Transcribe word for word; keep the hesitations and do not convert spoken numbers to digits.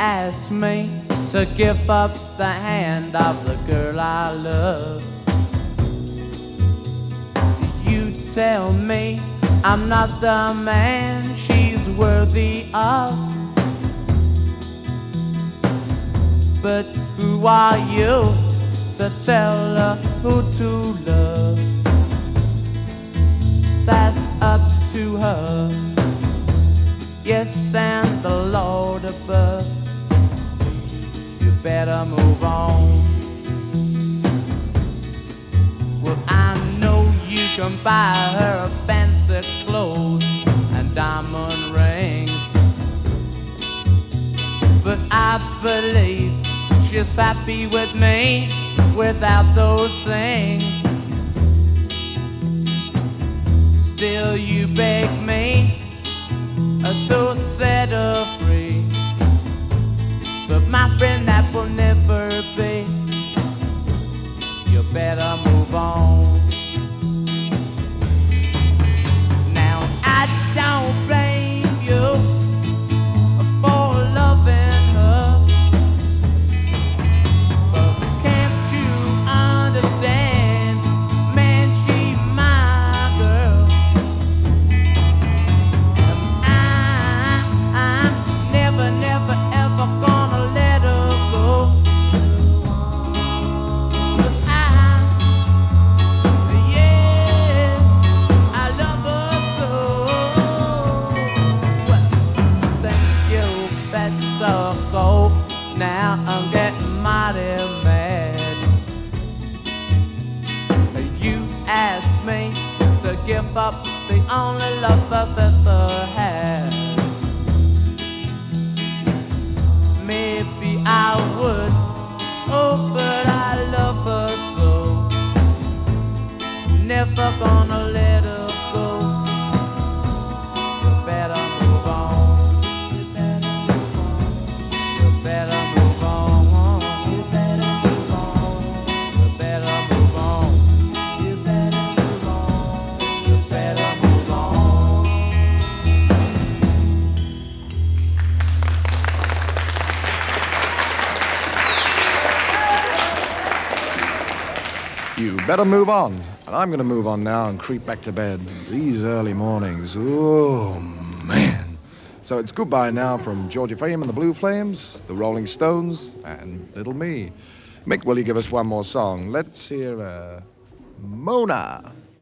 ask me to give up the hand of the girl I love. You tell me I'm not the man she's worthy of. But who are you to tell her who to love? That's up to her. Yes, and the Lord above. You better move on. Well, I know you can buy her fancy clothes and diamond rings, but I believe she's happy with me without those things. Still you beg me to set her free, but my friend, that will never be. You better move on. Now I don't blame you for loving her, but can't you understand, man, she's my girl. And I, I'm never, never, ever gonna let her go. 'Cause I, yeah, I love her so. Well, thank you, better go. Now I'm getting mighty mad. You asked me to give up the only love I've ever had. Maybe I would, oh, but I love her so. Never gonna let her go. You better move on. You better move on. You better move on. You better move on. You better move on. You better move on. You better move on. You better move on. And I'm going to move on now and creep back to bed. These early mornings, oh, man. So it's goodbye now from Georgia Fame and the Blue Flames, the Rolling Stones, and little me. Mick, will you give us one more song? Let's hear uh, Mona.